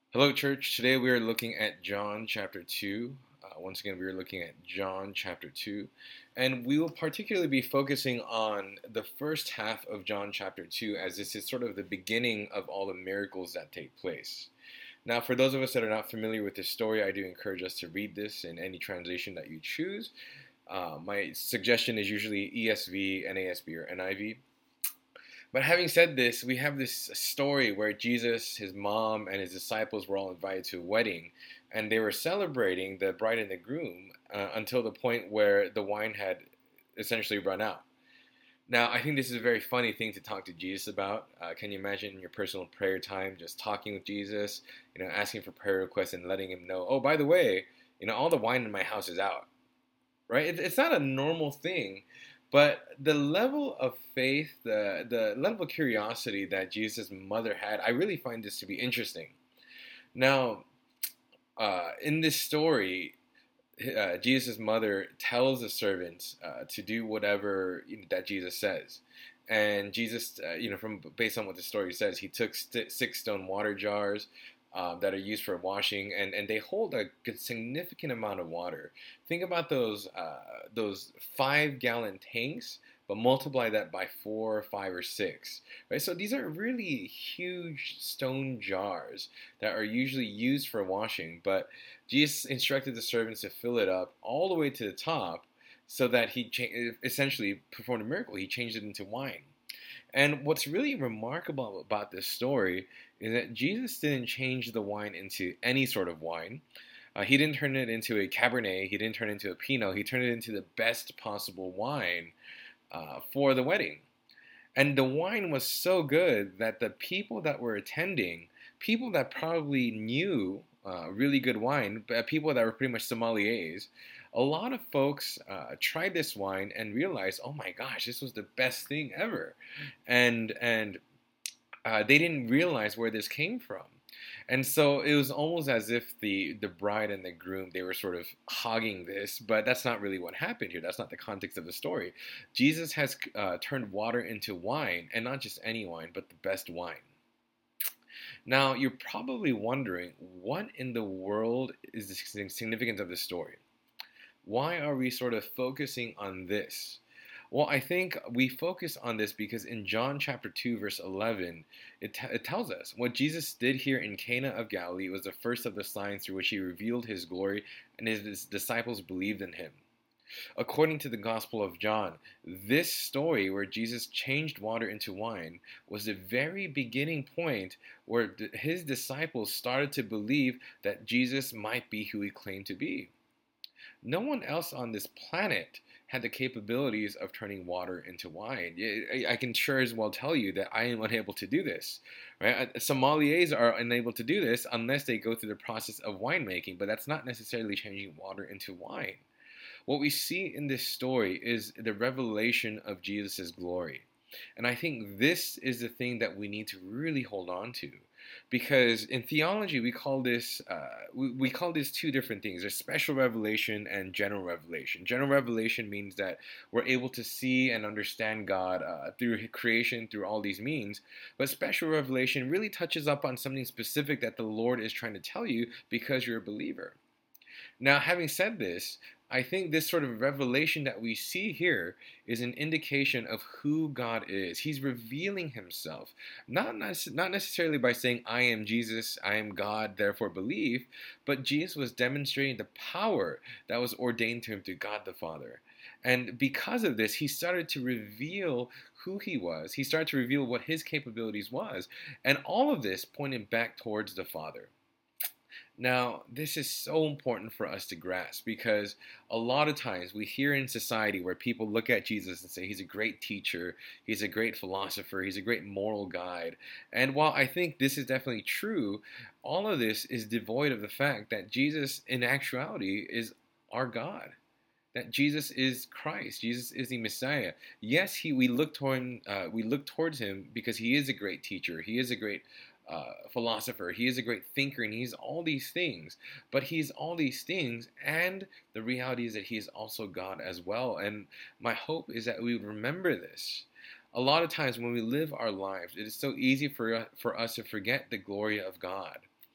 Hello, church. Today we are looking at John chapter 2. Once again, we are looking at John chapter 2. And we will particularly be focusing on the first half of John chapter 2, as this is sort of the beginning of all the miracles that take place. Now, for those of us that are not familiar with this story, I do encourage us to read this in any translation that you choose. My suggestion is usually ESV, NASB, or NIV. But having said this, we have this story where Jesus, his mom, and his disciples were all invited to a wedding, and they were celebrating the bride and the groom until the point where the wine had essentially run out. Now, I think this is a very funny thing to talk to Jesus about. Can you imagine in your personal prayer time just talking with Jesus, asking for prayer requests and letting him know, oh, by the way, all the wine in my house is out, right? It's not a normal thing, but the level of faith, the level of curiosity that Jesus' mother had, I really find this to be interesting. Now, in this story, Jesus' mother tells the servants to do whatever that Jesus says. And Jesus, from based on what the story says, he took 6 stone water jars that are used for washing, and they hold a significant amount of water. Think about those 5 gallon tanks, but multiply that by 4, 5, or 6. Right. So these are really huge stone jars that are usually used for washing. But Jesus instructed the servants to fill it up all the way to the top, so that he essentially performed a miracle. He changed it into wine. And what's really remarkable about this story is that Jesus didn't change the wine into any sort of wine. He didn't turn it into a Cabernet. He didn't turn it into a Pinot. He turned it into the best possible wine for the wedding. And the wine was so good that the people that were attending, people that probably knew really good wine, people that were pretty much sommeliers, a lot of folks tried this wine and realized, oh my gosh, this was the best thing ever, and they didn't realize where this came from. And so it was almost as if the bride and the groom, they were sort of hogging this, but that's not really what happened here. That's not the context of the story. Jesus has turned water into wine, and not just any wine, but the best wine. Now, you're probably wondering, what in the world is the significance of this story? Why are we sort of focusing on this? Well, I think we focus on this because in John chapter 2, verse 11, it tells us what Jesus did here in Cana of Galilee was the first of the signs through which he revealed his glory, and his disciples believed in him. According to the Gospel of John, this story where Jesus changed water into wine was the very beginning point where his disciples started to believe that Jesus might be who he claimed to be. No one else on this planet had the capabilities of turning water into wine. I can sure as well tell you that I am unable to do this. Right? Sommeliers are unable to do this unless they go through the process of winemaking, but that's not necessarily changing water into wine. What we see in this story is the revelation of Jesus' glory. And I think this is the thing that we need to really hold on to. Because in theology, we call this two different things. There's special revelation and general revelation. General revelation means that we're able to see and understand God through creation, through all these means. But special revelation really touches up on something specific that the Lord is trying to tell you because you're a believer. Now, having said this, I think this sort of revelation that we see here is an indication of who God is. He's revealing himself, not necessarily by saying, I am Jesus, I am God, therefore believe, but Jesus was demonstrating the power that was ordained to him through God the Father. And because of this, he started to reveal who he was. He started to reveal what his capabilities was. And all of this pointed back towards the Father. Now, this is so important for us to grasp because a lot of times we hear in society where people look at Jesus and say he's a great teacher, he's a great philosopher, he's a great moral guide. And while I think this is definitely true, all of this is devoid of the fact that Jesus, in actuality, is our God. That Jesus is Christ. Jesus is the Messiah. Yes, we look towards him because he is a great teacher. He is a great philosopher. He is a great thinker, and he's all these things. But he's all these things, and the reality is that he is also God as well. And my hope is that we would remember this. A lot of times when we live our lives, it is so easy for us to forget the glory of God.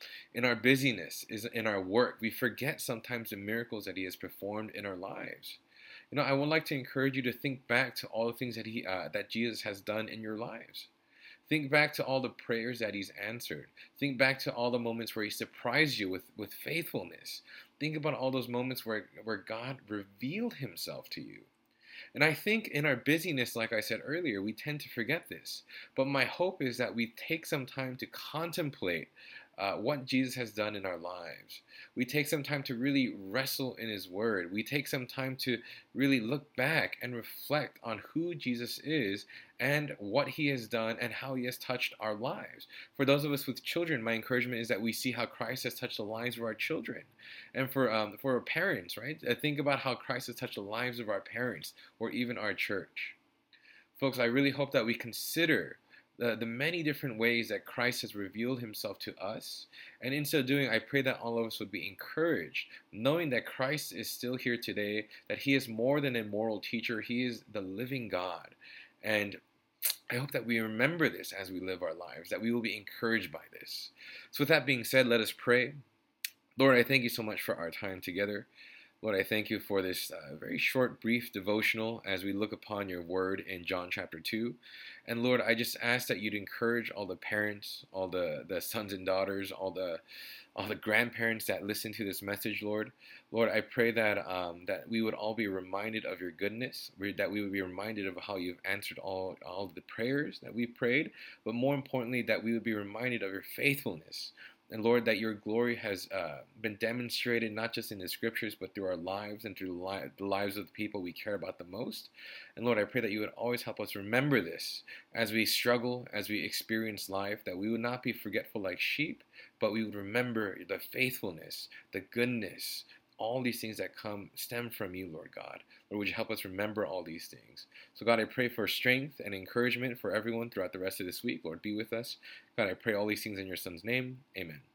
In our busyness, is in our work, we forget sometimes the miracles that He has performed in our lives. I would like to encourage you to think back to all the things that Jesus has done in your lives. Think back to all the prayers that He's answered. Think back to all the moments where He surprised you with faithfulness. Think about all those moments where God revealed Himself to you. And I think in our busyness, like I said earlier, we tend to forget this. But my hope is that we take some time to contemplate what Jesus has done in our lives. We take some time to really wrestle in His Word. We take some time to really look back and reflect on who Jesus is and what He has done and how He has touched our lives. For those of us with children, my encouragement is that we see how Christ has touched the lives of our children. And for our parents, right? Think about how Christ has touched the lives of our parents or even our church. Folks, I really hope that we consider the many different ways that Christ has revealed Himself to us. And in so doing, I pray that all of us would be encouraged, knowing that Christ is still here today, that He is more than a moral teacher. He is the living God. And I hope that we remember this as we live our lives, that we will be encouraged by this. So with that being said, let us pray. Lord, I thank You so much for our time together. Lord, I thank You for this very short, brief devotional as we look upon Your word in John chapter 2. And Lord, I just ask that You'd encourage all the parents, all the sons and daughters, all the grandparents that listen to this message, Lord. Lord, I pray that that we would all be reminded of Your goodness, that we would be reminded of how You've answered all of the prayers that we prayed, but more importantly, that we would be reminded of Your faithfulness. And Lord, that Your glory has been demonstrated not just in the scriptures, but through our lives and through the lives of the people we care about the most. And Lord, I pray that You would always help us remember this as we struggle, as we experience life, that we would not be forgetful like sheep, but we would remember the faithfulness, the goodness, all these things that stem from You, Lord God. Lord, would You help us remember all these things? So God, I pray for strength and encouragement for everyone throughout the rest of this week. Lord, be with us. God, I pray all these things in Your Son's name. Amen.